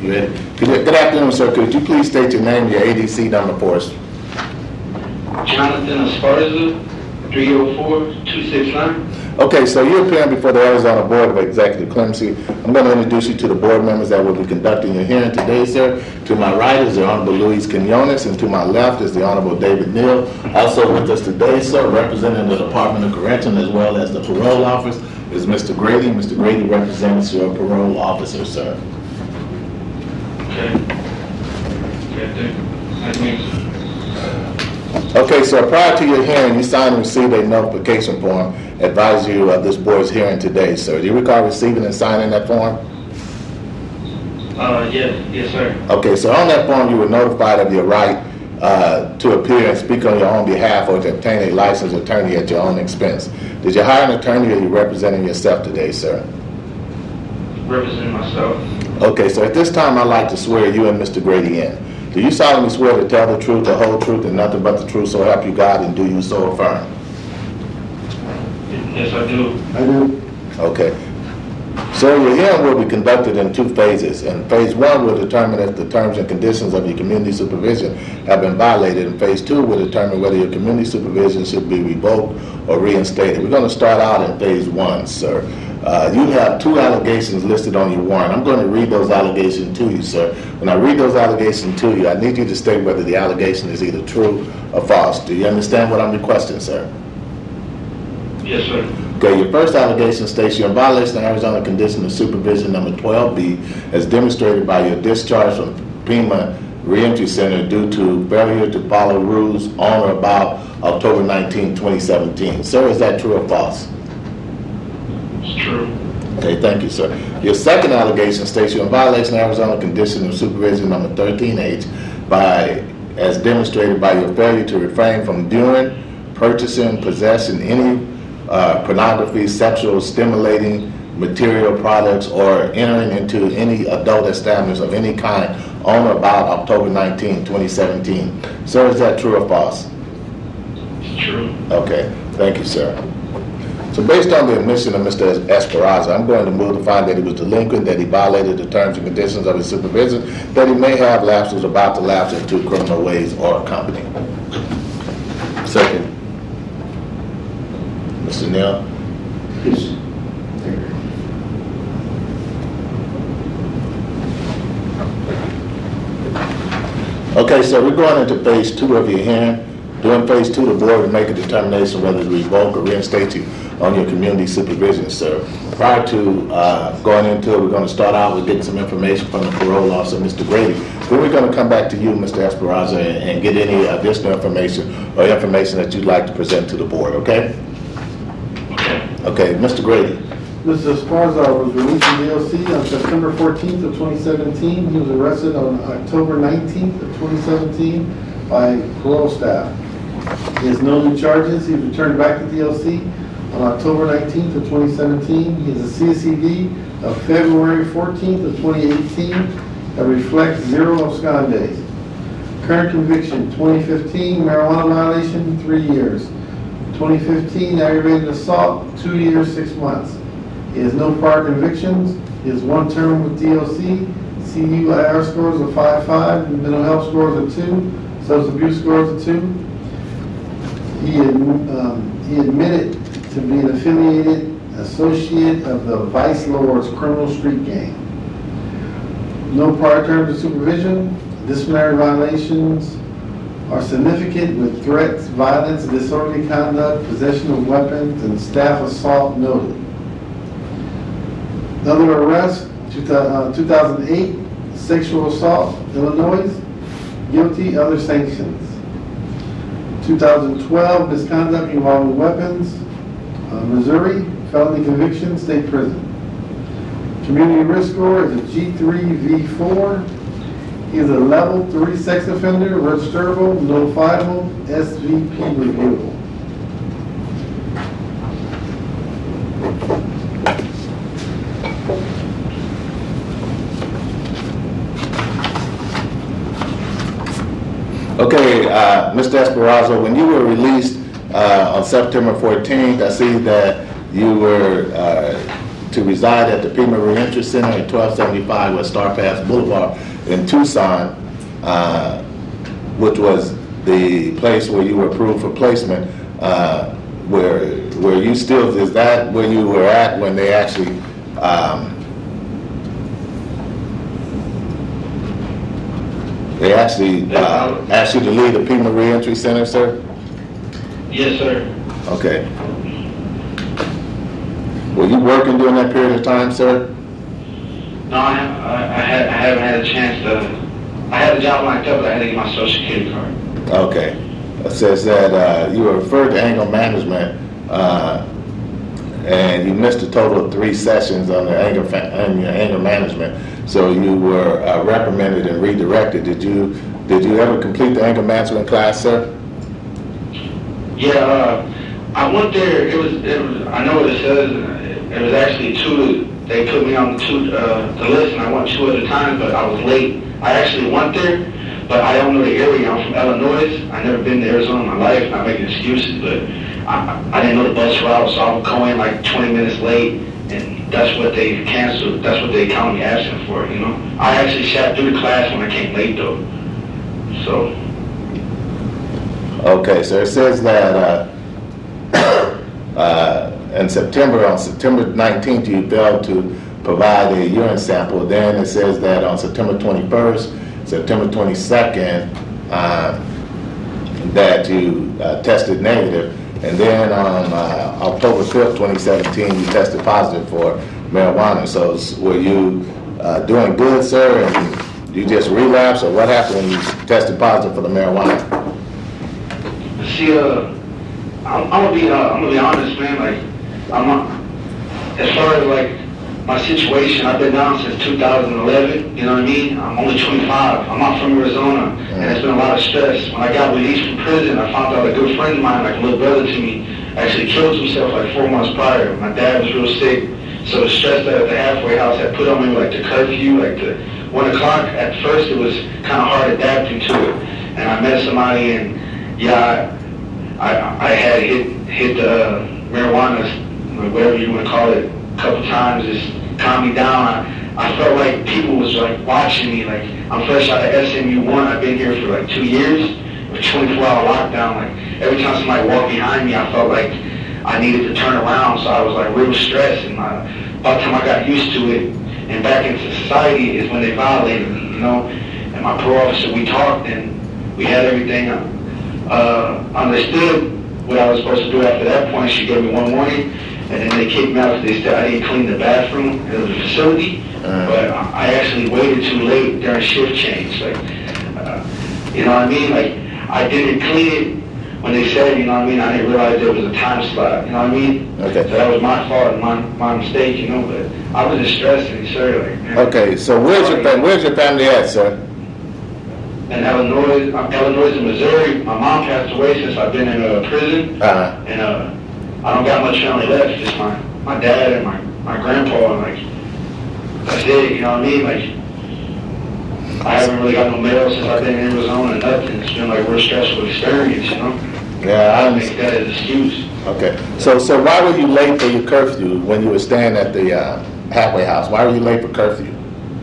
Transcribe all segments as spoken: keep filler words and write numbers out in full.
You ready? Good, good afternoon, sir. Could you please state your name and your A D C number for us? Jonathan Esparza, three oh four, two six nine. Okay, so you're appearing before the Arizona Board of Executive Clemency. I'm going to introduce you to the board members that will be conducting your hearing today, sir. To my right is the Honorable Luis Quinones, and to my left is the Honorable David Neal. Also with us today, sir, representing the Department of Correction as well as the Parole Office, is Mister Grady. Mister Grady represents your parole officer, sir. Okay. Okay, thank you. Nice to meet you. Okay, so prior to your hearing, you signed and received a notification form advising you of this board's hearing today, sir. Do you recall receiving and signing that form? Uh, yes, yes, sir. Okay, so on that form, you were notified of your right uh, to appear and speak on your own behalf or to obtain a licensed attorney at your own expense. Did you hire an attorney or are you representing yourself today, sir? Representing myself. Okay, so at this time, I'd like to swear you and Mister Grady in. Do you solemnly swear to tell the truth, the whole truth, and nothing but the truth, so help you God, and do you so affirm? Yes, I do. I do. Okay. So your hearing will be conducted in two phases. And phase one will determine if the terms and conditions of your community supervision have been violated. And phase two will determine whether your community supervision should be revoked or reinstated. We're going to start out in phase one, sir. Uh, you have two allegations listed on your warrant. I'm going to read those allegations to you, sir. When I read those allegations to you, I need you to state whether the allegation is either true or false. Do you understand what I'm requesting, sir? Yes, sir. Okay, your first allegation states you're in violation of Arizona Condition of Supervision number twelve B as demonstrated by your discharge from Pima Reentry Center due to failure to follow rules on or about October nineteenth, twenty seventeen. Sir, is that true or false? It's true. Okay, thank you, sir. Your second allegation states you're in violation of Arizona Condition of Supervision number thirteen H by as demonstrated by your failure to refrain from viewing, purchasing, possessing any Uh, pornography, sexual stimulating material products, or entering into any adult establishment of any kind on or about October nineteenth, twenty seventeen. Sir, is that true or false? It's true. Okay, thank you, sir. So based on the admission of Mister Esparza, I'm going to move to find that he was delinquent, that he violated the terms and conditions of his supervision, that he may have lapsed, was about to lapse into criminal ways or company. Second. Mister Neal? Yes. Okay, so we're going into phase two of your hearing. During phase two, the board will make a determination whether to revoke or reinstate you on your community supervision, sir. Prior to uh, going into it, we're going to start out with getting some information from the parole officer, Mister Grady. Then we're going to come back to you, Mister Esparza, and, and get any additional information or information that you'd like to present to the board, okay? Okay, Mister Grady. Mister Esparza was released from D L C on September fourteenth of twenty seventeen. He was arrested on October nineteenth of twenty seventeen by parole staff. He has no new charges. He was returned back to D L C on October nineteenth of twenty seventeen. He has a C S E D of February fourteenth of twenty eighteen that reflects zero abscond days. Current conviction, twenty fifteen marijuana violation, three years. twenty fifteen aggravated assault, two years, six months. He has no prior convictions. He has one term with D L C. C U I R scores of five five, mental health scores of two, substance abuse scores of two. He, had, um, he admitted to be an affiliated associate of the Vice Lords criminal street gang. No prior terms of supervision. Disciplinary violations are significant with threats, violence, disorderly conduct, possession of weapons, and staff assault noted. Another arrest, two thousand eight, sexual assault, Illinois, guilty, other sanctions. two thousand twelve, misconduct involving weapons, uh, Missouri, felony conviction, state prison. Community risk score is a G three V four. He is a level three sex offender, registrable, notifiable, S V P reviewable. Okay, uh, Mister Esparza, when you were released uh, on September fourteenth, I see that you were uh, to reside at the Pima Reentry Center at twelve seventy-five West Star Pass Boulevard in Tucson, uh, which was the place where you were approved for placement, uh, where where you still, is that where you were at when they actually um, they actually uh, asked you to leave the Pima Reentry Center, sir? Yes, sir. Okay. Were you working during that period of time, sir? No, I, I, I, had, I haven't had a chance to. I had a job lined up, but I had to get my social security card. Okay. It says that uh, you were referred to anger management, uh, and you missed a total of three sessions on the anger fa- on your anger management. So you were uh, reprimanded and redirected. Did you did you ever complete the anger management class, sir? Yeah, uh, I went there. It was, it was. I know what it says. It was actually two. They put me on the two uh, the list, and I went two at a time. But I was late. I actually went there, but I don't know the area. I'm from Illinois. I never been to Arizona in my life. Not making excuses, but I, I didn't know the bus route, so I was going like twenty minutes late, and that's what they canceled. That's what they counted me absent for. You know, I actually sat through the class when I came late though. So. Okay, so it says that uh, uh, in September, on September nineteenth, you failed to provide a urine sample. Then it says that on September twenty-first, September twenty-second, uh, that you uh, tested negative. And then on uh, October fifth, twenty seventeen, you tested positive for marijuana. So were you uh, doing good, sir, and you just relapsed, or what happened when you tested positive for the marijuana? See, uh, I'm, I'm gonna be, uh, I'm gonna be honest, man. Like, I'm not, as far as like my situation, I've been down since two thousand eleven. You know what I mean? I'm only twenty-five. I'm not from Arizona, and it's been a lot of stress. When I got released from prison, I found out a good friend of mine, like a little brother to me, actually killed himself like four months prior. My dad was real sick, so the stress that at the halfway house had put on me, like the curfew, like the one o'clock. At first, it was kind of hard adapting to it, and I met somebody and. Yeah, I, I had hit hit the uh, marijuana, whatever you want to call it, a couple times. Just calmed me down. I, I felt like people was like watching me. Like I'm fresh out of S M U one. I've been here for like two years with twenty-four hour lockdown. Like every time somebody walked behind me, I felt like I needed to turn around. So I was like real stressed. And my, by the time I got used to it and back into society is when they violated me, you know. And my parole officer, we talked and we had everything. Uh, Uh, understood what I was supposed to do after that point. She gave me one warning, and then they kicked me out because they said I didn't clean the bathroom in the facility. Uh, but I actually waited too late during shift change. Like, uh, you know what I mean? Like, I didn't clean it when they said, you know what I mean? I didn't realize there was a time slot. You know what I mean? Okay. So that was my fault, my my mistake. You know, but I was just stressed and sir. Like, man, Okay, so where's your fa- where's your family at, sir? in Illinois, uh, Illinois and Missouri. My mom passed away since I've been in uh, prison, Uh-huh. and uh, I don't got much family left. Just my, my dad and my, my grandpa, and like that's it. You know what I mean? Like I haven't really got no mail since I've been in Arizona. Nothing. It's been like a real stressful experience. You know? Yeah, I I make understand. that as an excuse. Okay, so so why were you late for your curfew when you were staying at the uh, halfway house? Why were you late for curfew?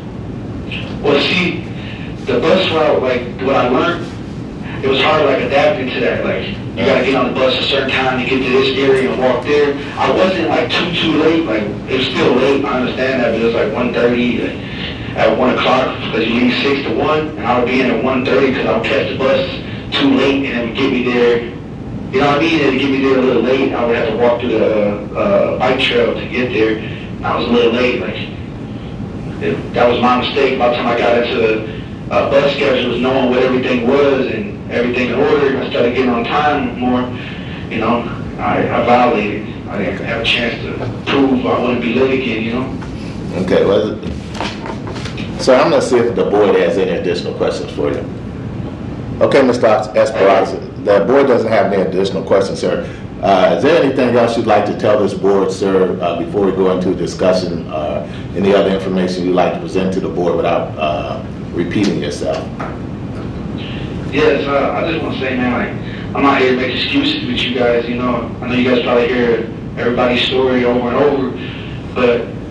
Well, see, the bus route, like what I learned, it was hard, like adapting to that. Like you gotta get on the bus a certain time to get to this area and walk there. I wasn't like too too late. Like it was still late. I understand that, but it was like one thirty at one o'clock because you leave six to one, and I would be in at one thirty because I would catch the bus too late, and it would get me there. You know what I mean? It would get me there a little late. I would have to walk through the uh, bike trail to get there. I was a little late. Like it, that was my mistake. By the time I got into the Uh, bus schedules, knowing what everything was and everything in order, I started getting on time more. You know, I, I violated. I didn't have a chance to prove I wouldn't be late again. You know. Okay, well, so I'm gonna see if the board has any additional questions for you. Okay, Mister Esperanza, the board doesn't have any additional questions, sir. Uh, is there anything else you'd like to tell this board, sir, uh, before we go into a discussion? Uh, any other information you'd like to present to the board without uh, repeating yourself? Yes, uh, I just want to say, man, like, I'm not here to make excuses with you guys, you know. I know you guys probably hear everybody's story over and over, but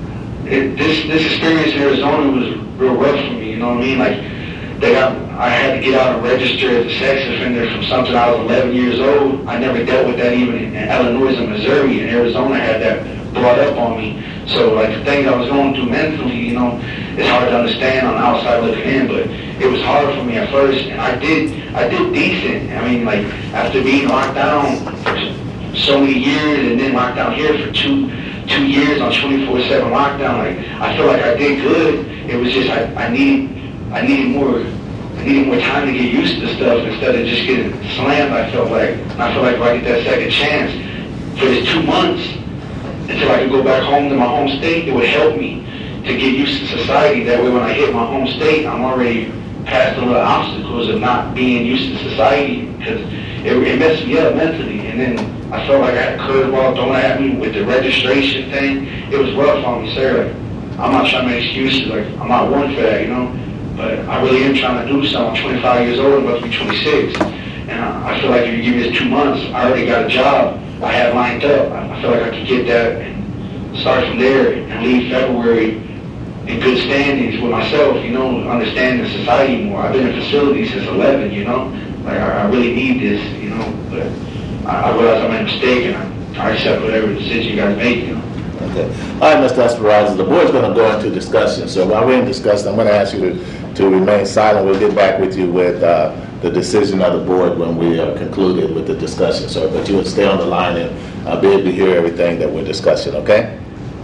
it, this this experience in Arizona was real rough for me. You know what I mean? Like they got, I had to get out and register as a sex offender from something I was eleven years old. I never dealt with that even in Illinois and Missouri, and Arizona had that brought up on me. So like the things I was going through mentally, you know, it's hard to understand on the outside looking in, but it was hard for me at first, and I did I did decent. I mean, like after being locked down for so many years, and then locked down here for two two years on twenty-four seven lockdown, like I feel like I did good. It was just I, I needed I needed more I needed more time to get used to stuff instead of just getting slammed. I felt like and I feel like if I get that second chance for this two months until I could go back home to my home state, it would help me to get used to society. That way when I hit my home state, I'm already past the little obstacles of not being used to society, because it, it messed me up mentally. And then I felt like I had a curveball thrown at me with the registration thing. It was rough on me, sir. Like, I'm not trying to make excuses. Like, I'm not one for that, you know? But I really am trying to do something. I'm twenty-five years old, I'm about to be twenty-six. And I, I feel like if you give me this two months, I already got a job I had lined up. I, I feel like I could get that and start from there and leave February in good standings with myself, you know, understanding society more. I've been in facilities since eleven, you know? Like, I, I really need this, you know? But I, I realize I made a mistake, and I, I accept whatever decision you guys make, you know? Okay. All right, Mister Esperanza, the board's going to go into discussion. So while we're in discussion, I'm going to ask you to, to remain silent. We'll get back with you with uh, the decision of the board when we are concluded with the discussion, sir. But you would stay on the line and uh, be able to hear everything that we're discussing, okay?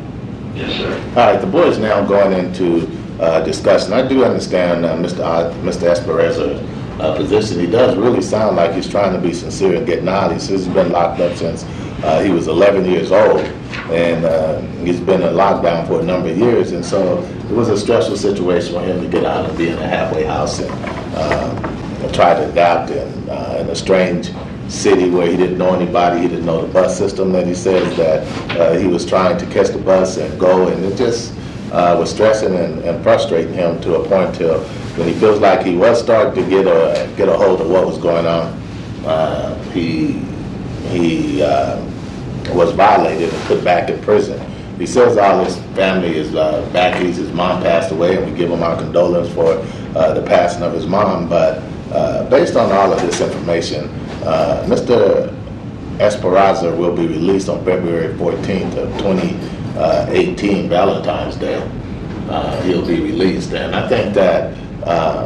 Yes, sir. All right, the board is now going into uh, discussion. I do understand uh, Mister Uh, Mister Esperanza's uh, position. He does really sound like he's trying to be sincere and getting out. He says he's been locked up since uh, he was eleven years old, and uh, he's been in lockdown for a number of years. And so it was a stressful situation for him to get out and be in a halfway house and, uh, and try to adapt in, uh, in a strange city where he didn't know anybody. He didn't know the bus system. That he says that uh, he was trying to catch the bus and go, and it just uh, was stressing and, and frustrating him to a point till when he feels like he was starting to get a get a hold of what was going on. Uh, he he uh, was violated and put back in prison. He says all his family is uh, back east. His mom passed away, and we give him our condolence for uh, the passing of his mom. But uh, based on all of this information, Uh, Mister Esperanza will be released on February fourteenth of twenty eighteen, Valentine's Day. Uh, he'll be released, and I think that uh,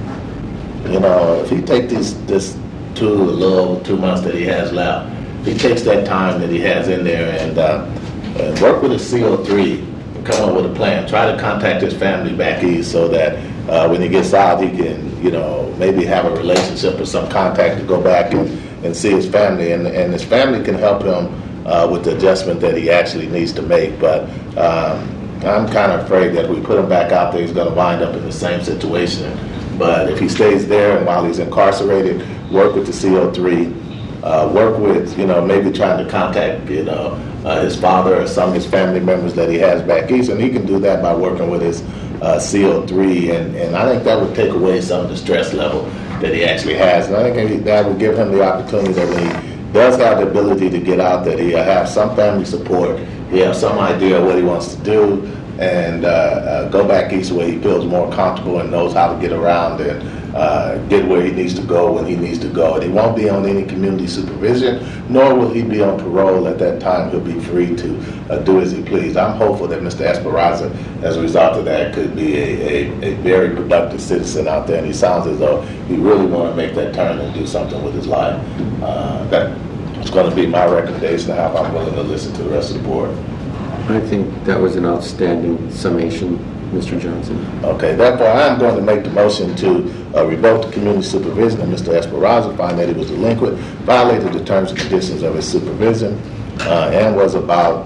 you know, if he takes this this two a little two months that he has left, if he takes that time that he has in there and, uh, and work with a C O three, and come up with a plan, try to contact his family back east so that uh, when he gets out, he can, you know, maybe have a relationship or some contact to go back and, and see his family, and, and his family can help him uh, with the adjustment that he actually needs to make. But um, I'm kind of afraid that if we put him back out there, he's going to wind up in the same situation. But if he stays there and while he's incarcerated, work with the C O three, uh, work with, you know, maybe trying to contact, you know, uh, his father or some of his family members that he has back east, and he can do that by working with his Uh, C O three, and, and I think that would take away some of the stress level that he actually has. And I think that would give him the opportunity that when he does have the ability to get out, that he'll have some family support, he'll have some idea of what he wants to do, and uh, uh, go back east where he feels more comfortable and knows how to get around and uh, get where he needs to go when he needs to go. And he won't be on any community supervision, nor will he be on parole at that time. He'll be free to uh, do as he please. I'm hopeful that Mister Esperanza, as a result of that, could be a, a, a very productive citizen out there, and he sounds as though he really want to make that turn and do something with his life. Uh, that's going to be my recommendation. How I'm willing to listen to the rest of the board. I think that was an outstanding summation, Mister Johnson. Okay, therefore I'm going to make the motion to uh, revoke the community supervision of Mister Esperanza, find that he was delinquent, violated the terms and conditions of his supervision, uh, and was about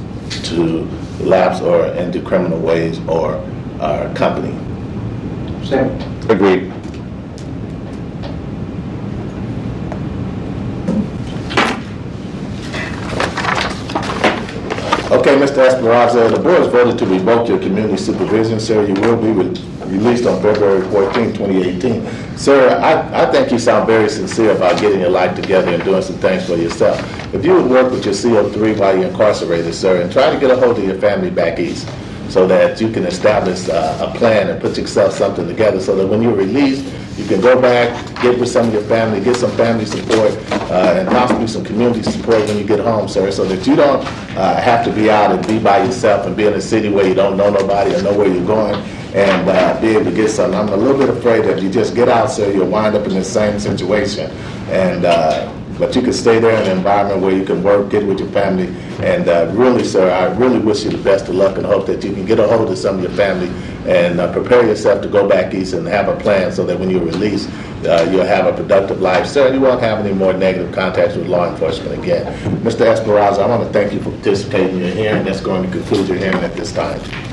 to lapse or into criminal ways or uh, company. Second. Agreed. Okay, Mister Esperanza, the board has voted to revoke your community supervision. Sir, you will be re- released on February fourteenth, twenty eighteen. Sir, I, I think you sound very sincere about getting your life together and doing some things for yourself. If you would work with your C O three while you're incarcerated, sir, and try to get a hold of your family back east, so that you can establish uh, a plan and put yourself something together so that when you're released, you can go back, get with some of your family, get some family support, uh, and possibly some community support when you get home, sir, so that you don't uh, have to be out and be by yourself and be in a city where you don't know nobody or know where you're going, and uh, be able to get something. I'm a little bit afraid that if you just get out, sir, you'll wind up in the same situation. And uh, but you can stay there in an environment where you can work, get with your family, and uh, really, sir, I really wish you the best of luck and hope that you can get a hold of some of your family and uh, prepare yourself to go back east and have a plan so that when you're released, uh, you'll have a productive life. Sir, you won't have any more negative contacts with law enforcement again. Mister Esperanza, I want to thank you for participating in your hearing. That's going to conclude your hearing at this time.